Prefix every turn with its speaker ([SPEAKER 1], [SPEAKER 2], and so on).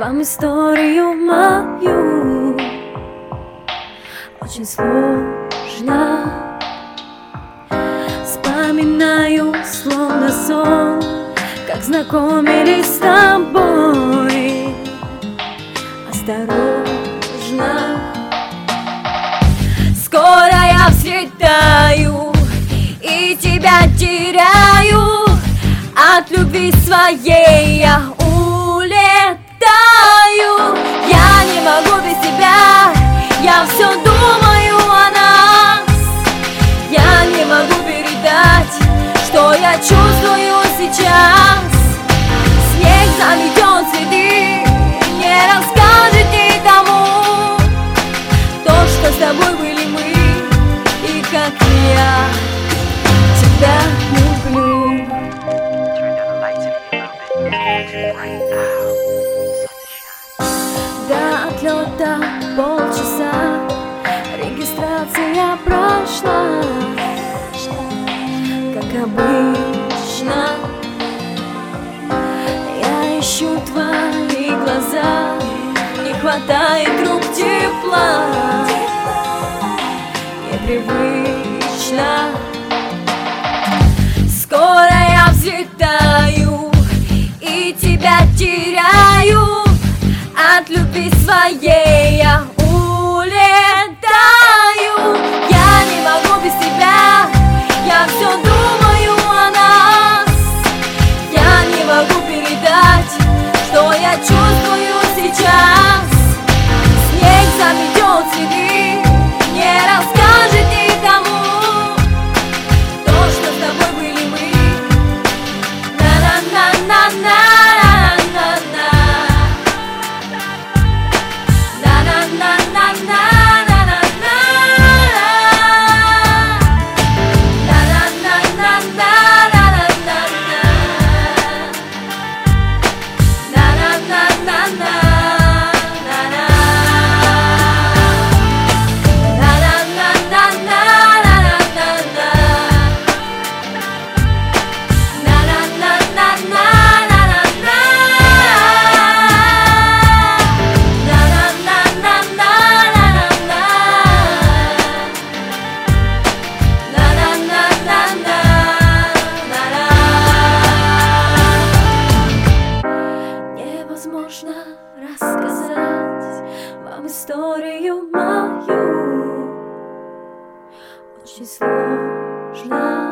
[SPEAKER 1] вам историю мою. Очень сложно, вспоминаю словно сон, как знакомились с тобой. Осторожно, скоро я взлетаю и тебя теряю. От любви своей я улетаю. Я не могу без тебя, я все думаю о нас. Я не могу передать, что я чувствую сейчас. Снег заметет следы, не расскажет никому то, что с тобой были мы, и как я тебя люблю. До отлета полчаса, регистрация прошла. Как обычно, я ищу твои глаза, не хватает рук тепла. Непривычно, скоро я взлетаю и тебя теряю. От любви своей я улетаю. Я не могу без тебя, я все думаю о нас. Я не могу передать, что я чувствую сейчас. Снег заметет следы, не расскажет никому то, что с тобой были мы. На-на-на-на-на. Невозможно рассказать вам историю мою. Очень сложно.